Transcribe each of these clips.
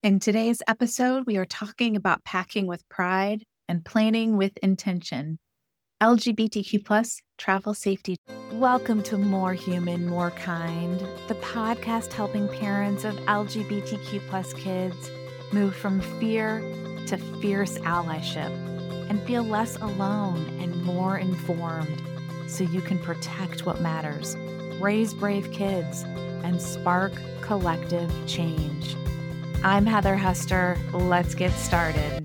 In today's episode, we are talking about packing with pride and planning with intention. LGBTQ plus travel safety. Welcome to More Human, More Kind, the podcast helping parents of LGBTQ plus kids move from fear to fierce allyship and feel less alone and more informed so you can protect what matters, raise brave kids, and spark collective change. I'm Heather Hester. Let's get started.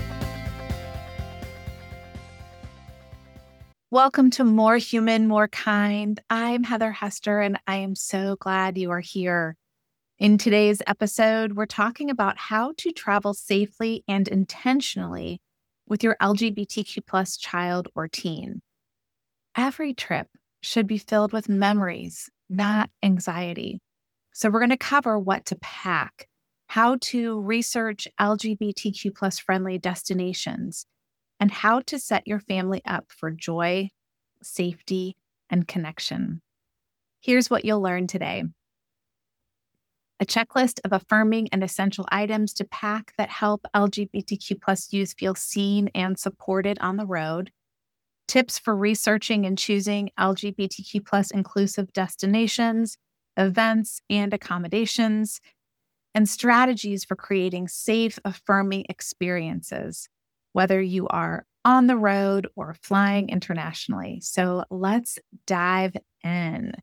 Welcome to More Human, More Kind. I'm Heather Hester, and I am so glad you are here. In today's episode, we're talking about how to travel safely and intentionally with your LGBTQ plus child or teen. Every trip should be filled with memories, not anxiety. So we're going to cover what to pack, how to research LGBTQ plus friendly destinations, and how to set your family up for joy, safety, and connection. Here's what you'll learn today. A checklist of affirming and essential items to pack that help LGBTQ plus youth feel seen and supported on the road. Tips for researching and choosing LGBTQ plus inclusive destinations, events, and accommodations, and strategies for creating safe, affirming experiences, whether you are on the road or flying internationally. So let's dive in.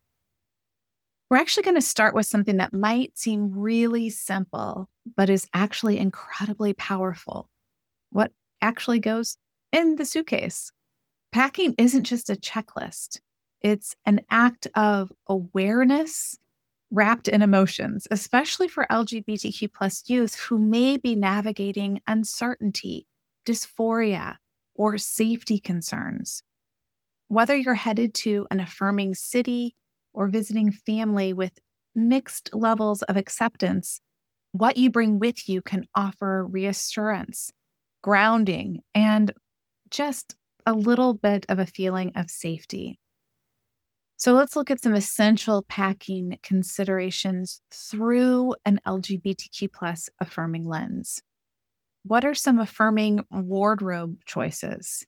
We're actually going to start with something that might seem really simple, but is actually incredibly powerful. What actually goes in the suitcase? Packing isn't just a checklist. It's an act of awareness wrapped in emotions, especially for LGBTQ plus youth who may be navigating uncertainty, dysphoria, or safety concerns. Whether you're headed to an affirming city or visiting family with mixed levels of acceptance, what you bring with you can offer reassurance, grounding, and just a little bit of a feeling of safety. So let's look at some essential packing considerations through an LGBTQ plus affirming lens. What are some affirming wardrobe choices?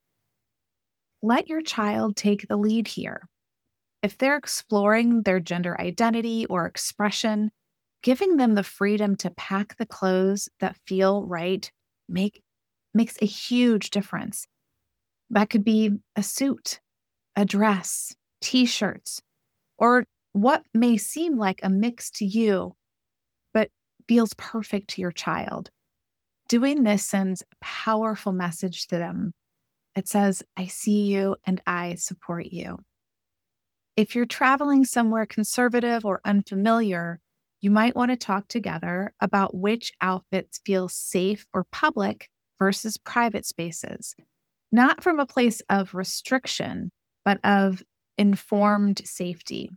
Let your child take the lead here. If they're exploring their gender identity or expression, giving them the freedom to pack the clothes that feel right makes a huge difference. That could be a suit, a dress, t-shirts, or what may seem like a mix to you, but feels perfect to your child. Doing this sends a powerful message to them. It says, I see you and I support you. If you're traveling somewhere conservative or unfamiliar, you might want to talk together about which outfits feel safe or public versus private spaces, not from a place of restriction, but of informed safety.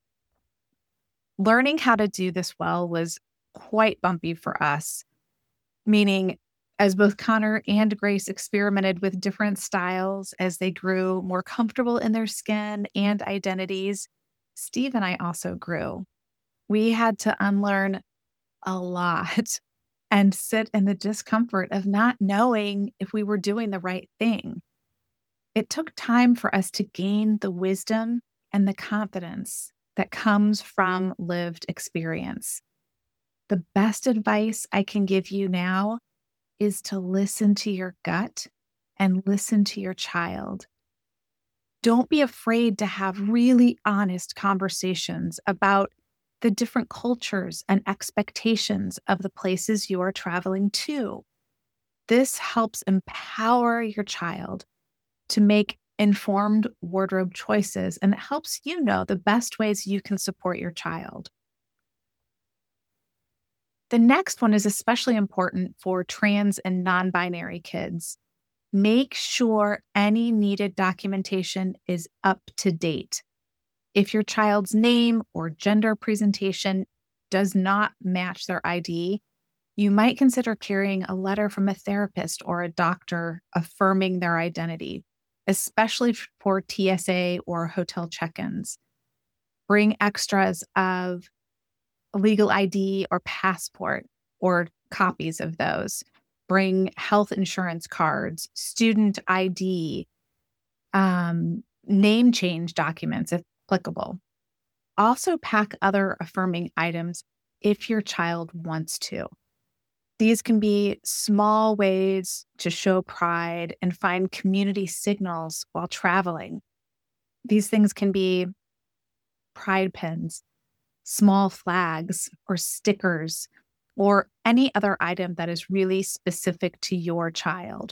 Learning how to do this well was quite bumpy for us, meaning as both Connor and Grace experimented with different styles as they grew more comfortable in their skin and identities, Steve and I also grew. We had to unlearn a lot and sit in the discomfort of not knowing if we were doing the right thing. It took time for us to gain the wisdom and the confidence that comes from lived experience. The best advice I can give you now is to listen to your gut and listen to your child. Don't be afraid to have really honest conversations about the different cultures and expectations of the places you are traveling to. This helps empower your child to make informed wardrobe choices, and it helps you know the best ways you can support your child. The next one is especially important for trans and non-binary kids. Make sure any needed documentation is up to date. If your child's name or gender presentation does not match their ID, you might consider carrying a letter from a therapist or a doctor affirming their identity, especially for TSA or hotel check-ins. Bring extras of a legal ID or passport or copies of those. Bring health insurance cards, student ID, name change documents if applicable. Also, pack other affirming items if your child wants to. These can be small ways to show pride and find community signals while traveling. These things can be pride pins, small flags, or stickers, or any other item that is really specific to your child.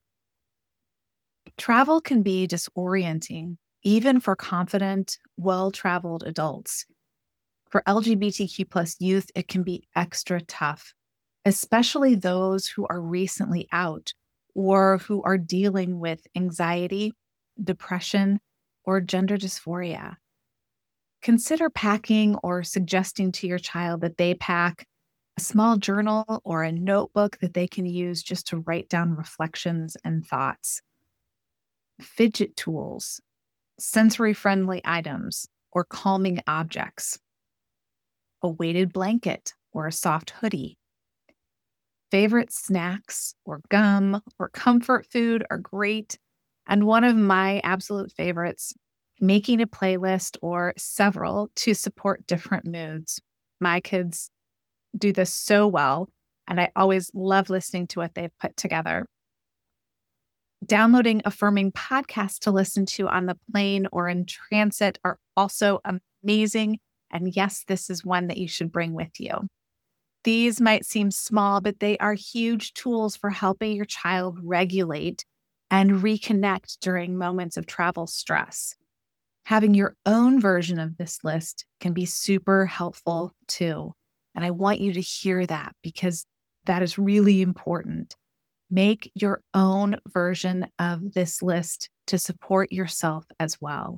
Travel can be disorienting, even for confident, well-traveled adults. For LGBTQ plus youth, it can be extra tough, especially those who are recently out or who are dealing with anxiety, depression, or gender dysphoria. Consider packing or suggesting to your child that they pack a small journal or a notebook that they can use just to write down reflections and thoughts. Fidget tools, sensory friendly items, or calming objects. A weighted blanket or a soft hoodie. Favorite snacks or gum or comfort food are great. And one of my absolute favorites, making a playlist or several to support different moods. My kids do this so well, and I always love listening to what they've put together. Downloading affirming podcasts to listen to on the plane or in transit are also amazing. And yes, this is one that you should bring with you. These might seem small, but they are huge tools for helping your child regulate and reconnect during moments of travel stress. Having your own version of this list can be super helpful too. And I want you to hear that because that is really important. Make your own version of this list to support yourself as well.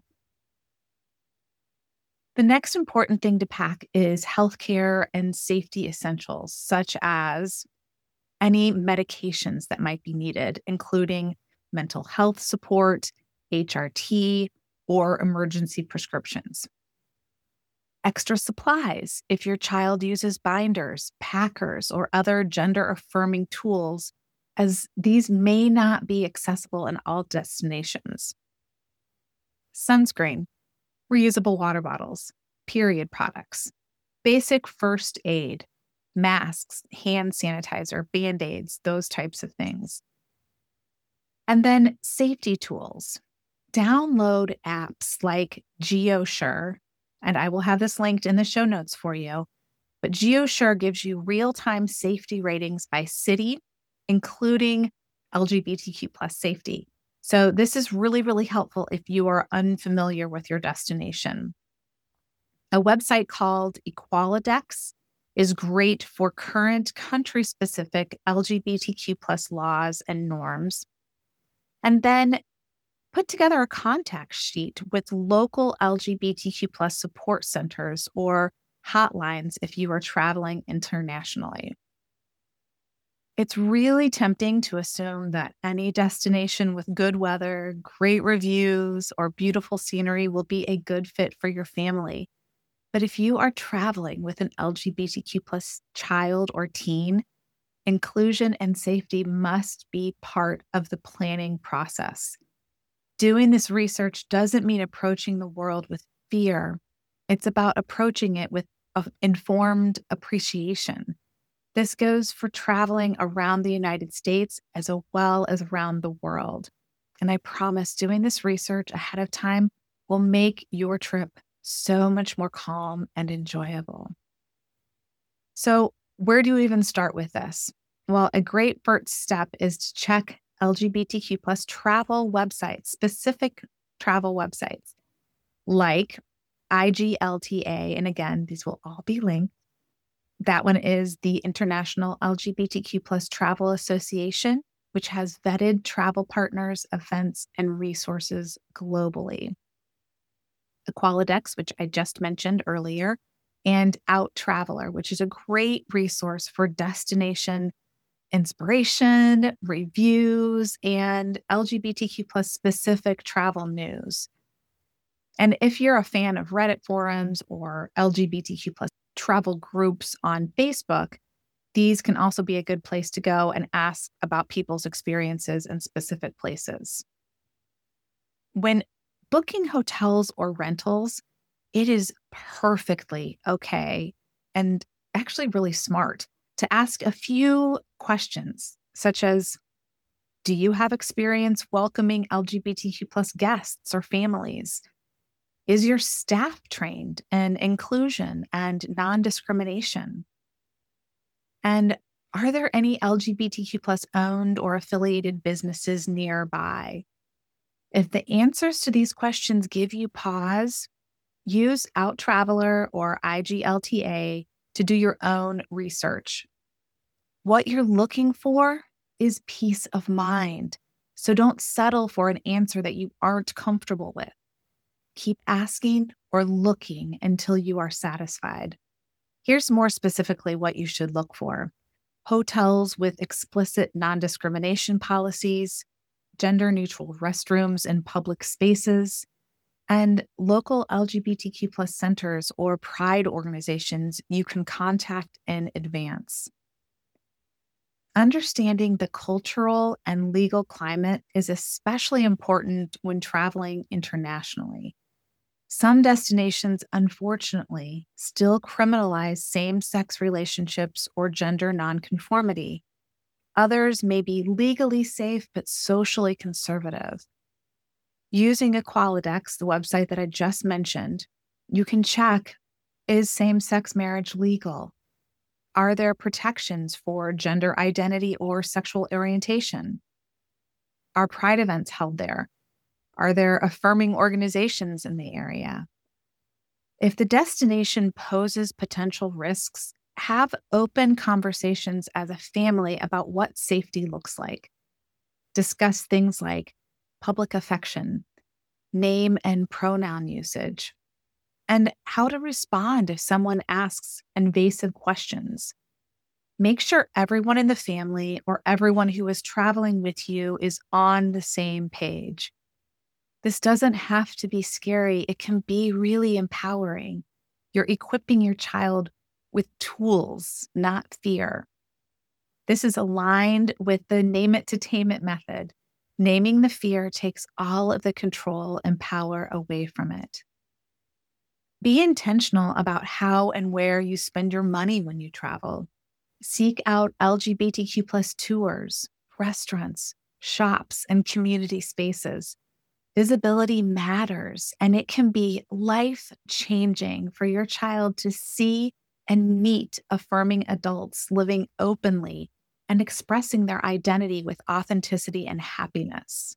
The next important thing to pack is healthcare and safety essentials, such as any medications that might be needed, including mental health support, HRT, or emergency prescriptions. Extra supplies if your child uses binders, packers, or other gender-affirming tools, as these may not be accessible in all destinations. Sunscreen, reusable water bottles, period products, basic first aid, masks, hand sanitizer, Band-Aids, those types of things. And then safety tools. Download apps like GeoSure, and I will have this linked in the show notes for you. But GeoSure gives you real-time safety ratings by city, including LGBTQ plus safety. So this is really, really helpful if you are unfamiliar with your destination. A website called Equalidex is great for current country-specific LGBTQ plus laws and norms. And then put together a contact sheet with local LGBTQ plus support centers or hotlines if you are traveling internationally. It's really tempting to assume that any destination with good weather, great reviews, or beautiful scenery will be a good fit for your family. But if you are traveling with an LGBTQ plus child or teen, inclusion and safety must be part of the planning process. Doing this research doesn't mean approaching the world with fear. It's about approaching it with informed appreciation. This goes for traveling around the United States as well as around the world. And I promise doing this research ahead of time will make your trip so much more calm and enjoyable. So, where do you even start with this? Well, a great first step is to check LGBTQ plus travel websites, specific travel websites like IGLTA. And again, these will all be linked. That one is the International LGBTQ plus Travel Association, which has vetted travel partners, events, and resources globally. Equalidex, which I just mentioned earlier, and Out Traveler, which is a great resource for destination inspiration, reviews, and LGBTQ plus specific travel news. And if you're a fan of Reddit forums or LGBTQ plus travel groups on Facebook, These can also be a good place to go and ask about people's experiences in specific places. When booking hotels or rentals, it is perfectly okay and actually really smart to ask a few questions, such as, do you have experience welcoming LGBTQ plus guests or families? Is your staff trained in inclusion and non-discrimination? And are there any LGBTQ plus owned or affiliated businesses nearby? If the answers to these questions give you pause, use OutTraveler or IGLTA to do your own research. What you're looking for is peace of mind. So don't settle for an answer that you aren't comfortable with. Keep asking or looking until you are satisfied. Here's more specifically what you should look for: hotels with explicit non-discrimination policies, gender-neutral restrooms in public spaces, and local LGBTQ plus centers or pride organizations you can contact in advance. Understanding the cultural and legal climate is especially important when traveling internationally. Some destinations, unfortunately, still criminalize same-sex relationships or gender nonconformity. Others may be legally safe but socially conservative. Using Equalidex, the website that I just mentioned, you can check, is same-sex marriage legal? Are there protections for gender identity or sexual orientation? Are pride events held there? Are there affirming organizations in the area? If the destination poses potential risks, have open conversations as a family about what safety looks like. Discuss things like public affection, name and pronoun usage, and how to respond if someone asks invasive questions. Make sure everyone in the family or everyone who is traveling with you is on the same page. This doesn't have to be scary. It can be really empowering. You're equipping your child with tools, not fear. This is aligned with the name it to tame it method. Naming the fear takes all of the control and power away from it. Be intentional about how and where you spend your money when you travel. Seek out LGBTQ plus tours, restaurants, shops, and community spaces. Visibility matters, and it can be life-changing for your child to see and meet affirming adults living openly and expressing their identity with authenticity and happiness.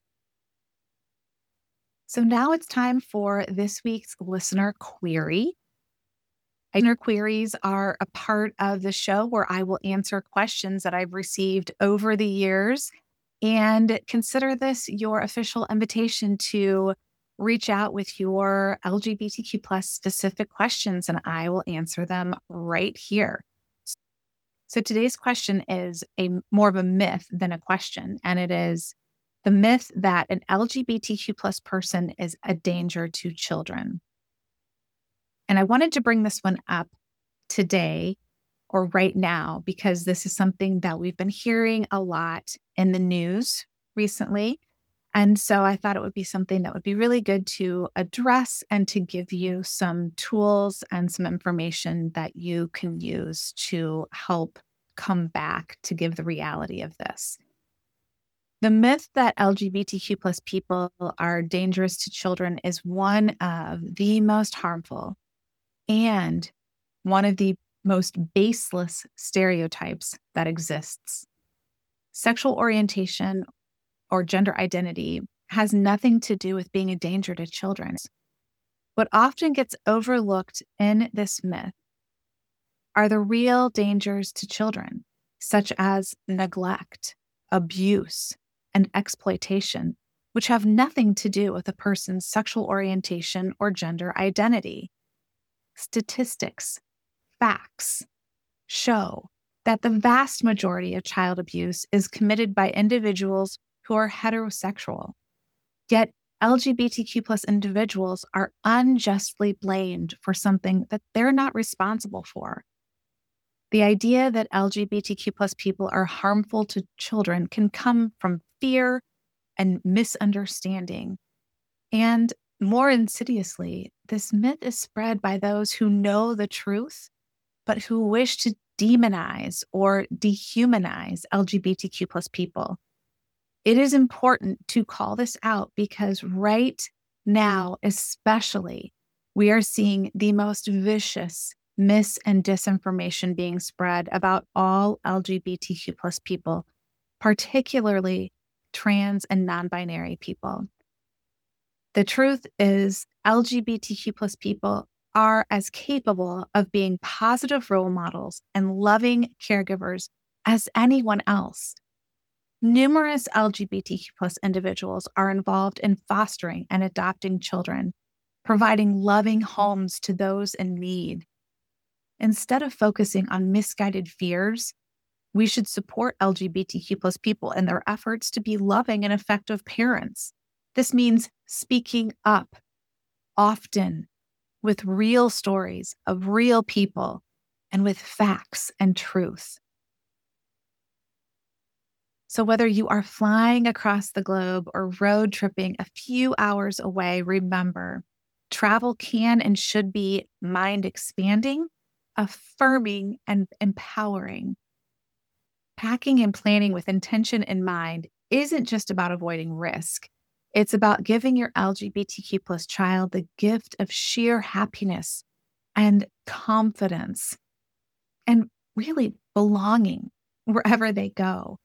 So now it's time for this week's listener query. Listener queries are a part of the show where I will answer questions that I've received over the years. And consider this your official invitation to reach out with your LGBTQ plus specific questions, and I will answer them right here. So today's question is more of a myth than a question, and it is the myth that an LGBTQ plus person is a danger to children. And I wanted to bring this one up today or right now because this is something that we've been hearing a lot in the news recently. And so I thought it would be something that would be really good to address and to give you some tools and some information that you can use to help come back to give the reality of this. The myth that LGBTQ plus people are dangerous to children is one of the most harmful and one of the most baseless stereotypes that exists. Sexual orientation or gender identity has nothing to do with being a danger to children. What often gets overlooked in this myth are the real dangers to children, such as neglect, abuse, and exploitation, which have nothing to do with a person's sexual orientation or gender identity. Statistics, facts show that the vast majority of child abuse is committed by individuals who are heterosexual. Yet LGBTQ plus individuals are unjustly blamed for something that they're not responsible for. The idea that LGBTQ plus people are harmful to children can come from fear and misunderstanding. And more insidiously, this myth is spread by those who know the truth, but who wish to demonize or dehumanize LGBTQ plus people. It is important to call this out because right now, especially, we are seeing the most vicious mis and disinformation being spread about all LGBTQ plus people, particularly trans and non-binary people. The truth is LGBTQ plus people are as capable of being positive role models and loving caregivers as anyone else. Numerous LGBTQ plus individuals are involved in fostering and adopting children, providing loving homes to those in need. Instead of focusing on misguided fears, we should support LGBTQ plus people in their efforts to be loving and effective parents. This means speaking up often with real stories of real people and with facts and truth. So, whether you are flying across the globe or road tripping a few hours away, remember travel can and should be mind expanding, affirming, and empowering. Packing and planning with intention in mind isn't just about avoiding risk. It's about giving your LGBTQ plus child the gift of sheer happiness and confidence and really belonging wherever they go.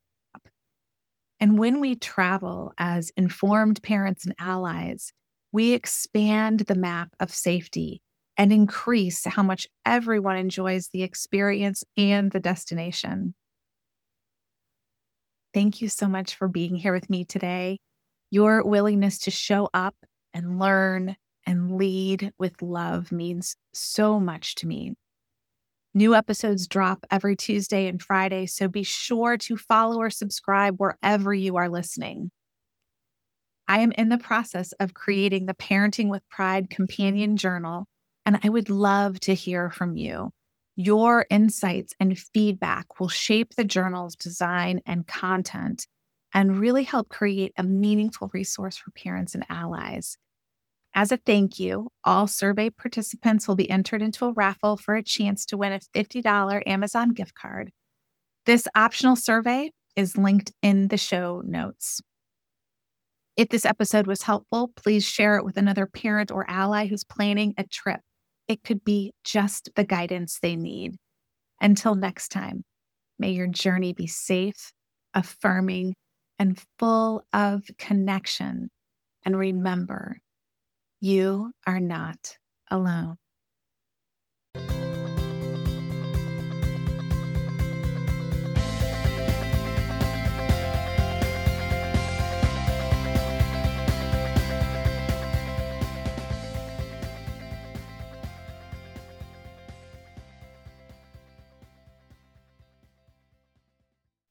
And when we travel as informed parents and allies, we expand the map of safety and increase how much everyone enjoys the experience and the destination. Thank you so much for being here with me today. Your willingness to show up and learn and lead with love means so much to me. New episodes drop every Tuesday and Friday, so be sure to follow or subscribe wherever you are listening. I am in the process of creating the Parenting with Pride companion journal, and I would love to hear from you. Your insights and feedback will shape the journal's design and content and really help create a meaningful resource for parents and allies. As a thank you, all survey participants will be entered into a raffle for a chance to win a $50 Amazon gift card. This optional survey is linked in the show notes. If this episode was helpful, please share it with another parent or ally who's planning a trip. It could be just the guidance they need. Until next time, may your journey be safe, affirming, and full of connection. And remember, you are not alone.